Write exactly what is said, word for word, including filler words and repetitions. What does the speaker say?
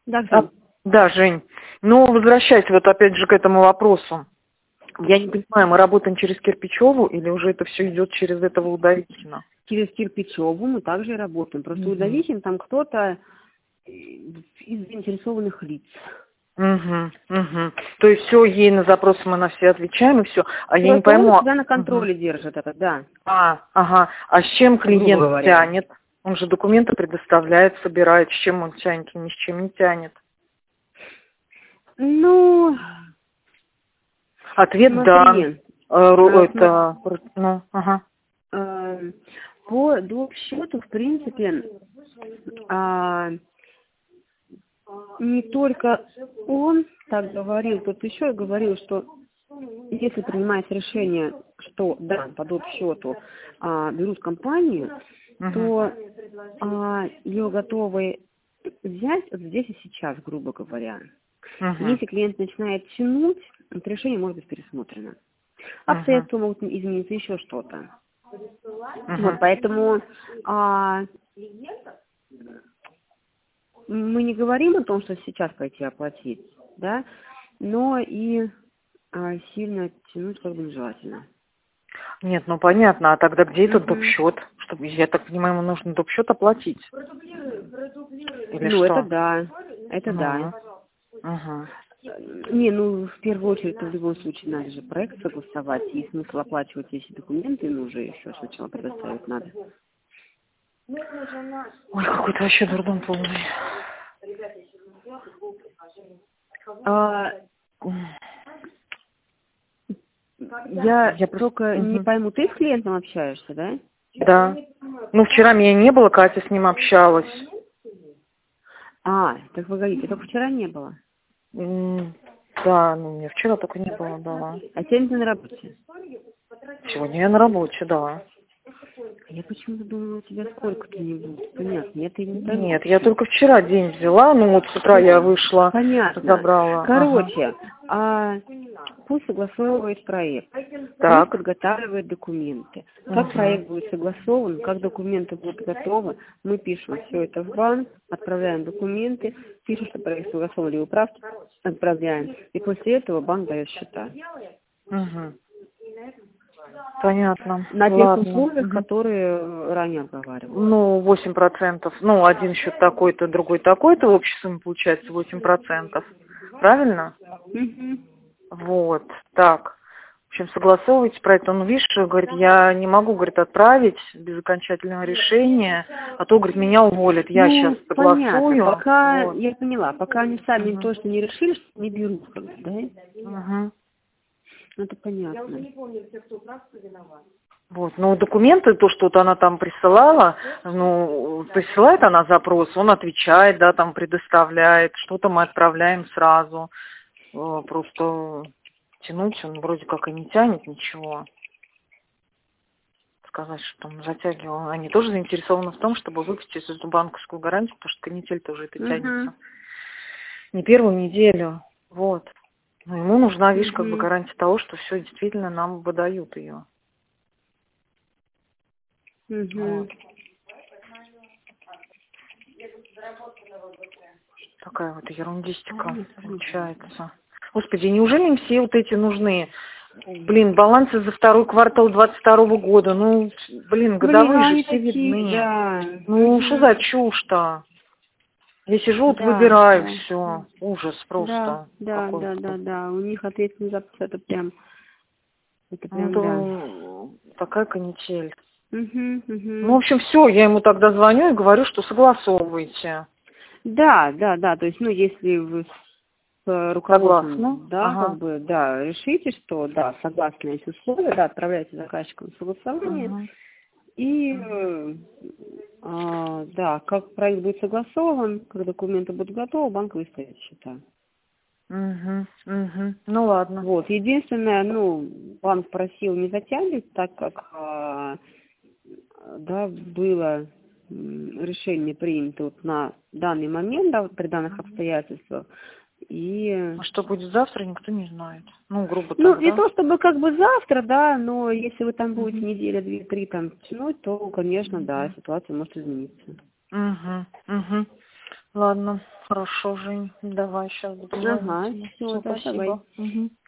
Да, А, Жень. да, Жень. Ну, возвращаясь вот опять же к этому вопросу. Я не понимаю, мы работаем через Кирпичеву или уже это все идет через этого Удовикина? Через Кирпичеву мы также и работаем. Просто Угу. Удовикин там кто-то из заинтересованных лиц. Угу, угу. То есть все, ей на запросы мы на все отвечаем и все. А я не Просто пойму. он всегда на контроле Угу. держит это, да. А, ага. А с чем клиент Грубо говоря. тянет? Он же документы предоставляет, собирает. С чем он тянет? Ни с чем не тянет. Ну, Ответ смотри. дан. Э, ру- а, это, ну, ага. э, По доп-счету, в принципе, а, не только он так говорил, тут еще говорил, что если принимается решение, что да, по доп-счету а, берут компанию, Угу. то а, ее готовы взять вот здесь и сейчас, грубо говоря. Угу. Если клиент начинает тянуть, это решение может быть пересмотрено. Угу. Обстоятельства могут измениться, еще что-то. Угу. Вот, поэтому а, мы не говорим о том, что сейчас пойти оплатить, да, но и а, сильно тянуть как бы нежелательно. Нет, ну понятно, а тогда где этот Угу. доп-счет? Чтобы, я так понимаю, ему нужно доп-счет оплатить. Или Ну, что? это да, это Ну, да. угу. Не, ну, в первую очередь, в любом случае, надо же проект согласовать, и смысл оплачивать эти документы, ну, уже еще сначала предоставить надо. Ой, какой-то вообще дурдом полный. А, я, Я просто... только Угу. не пойму, ты с клиентом общаешься, да? Да. Ну, вчера меня не было, Катя с ним общалась. А, так вы говорите, только вчера не было. М, Да, ну, меня вчера только не было, да. А сегодня ты на работе? Сегодня я на работе, да. Я почему-то думала, у тебя сколько-то не будет. Понятно, я-то и не пойму. Нет, я только вчера день взяла, ну вот с утра я вышла, Понятно. забрала. Короче, а, пусть согласовывает проект, Так. пусть подготавливает документы. Как Угу. проект будет согласован, как документы будут готовы, мы пишем все это в банк, отправляем документы, пишем, что проект согласован или управки, отправляем. И после этого банк дает счета. Угу. Понятно. На тех Ладно. условиях, Угу. которые ранее обговаривали. Ну, восемь процентов. Ну, один счет такой-то, другой такой-то. В общей сумме получается восемь процентов. Правильно? Угу. Вот. Так. В общем, согласовывайте проект. Он, видишь, говорит, я не могу, говорит, отправить без окончательного решения, а то, говорит, меня уволят. Я Ну, сейчас понятно. согласую. Пока, Вот. я поняла, пока они сами Угу. точно не решили, что не берут, как бы, да? Угу. Это понятно. Вот, ну, документы, то, что вот она там присылала, ну, присылает она запрос, он отвечает, да, там предоставляет, что-то мы отправляем сразу. Э, Просто тянуть он вроде как и не тянет ничего. Сказать, что там затягивал. Они тоже заинтересованы в том, чтобы выпустить эту банковскую гарантию, потому что канитель тоже это Угу. тянется. Не первую неделю. Вот. Но ему нужна, видишь, как бы Угу. гарантия того, что все действительно нам выдают ее. Угу. Вот. Такая вот ерундистика получается. Господи, неужели им все вот эти нужны? Блин, балансы за второй квартал двадцать второго года. Ну, блин, годовые Блин, же они все такие, видны. да. Ну, Угу. что за чушь-то? Я сижу, вот Да, выбираю да. все. Ужас Да, просто. да, да, Какой-то. да, да. У них ответственный запас, это прям, это Ну, прям, да. это такая канитель. Угу, Ну, в угу. общем, все, я ему тогда звоню и говорю, что согласовывайте. Да, да, да, то есть, ну, если вы с руководством, Согласна? да, Ага. как бы, да, решите, что, да, согласны эти условия, да, отправляйте заказчикам согласование, Угу. и, э, а, да, как проект будет согласован, как документы будут готовы, банк выставит счета. Угу. Угу. Ну, ладно. Вот, единственное, ну, банк просил не затягивать, так как, а, да, было м, решение принято вот на данный момент, да, вот при данных обстоятельствах, и, А что будет завтра, никто не знает. Ну, грубо ну, так, не да? то чтобы как бы завтра, да, но если вы там будете Угу. неделя, две, три там тянуть, то, конечно, да, Угу. ситуация может измениться. Угу. Угу. Ладно, хорошо, Жень. Давай, сейчас буду Ага, звонить. все, Всё, да, спасибо. давай. Мгм.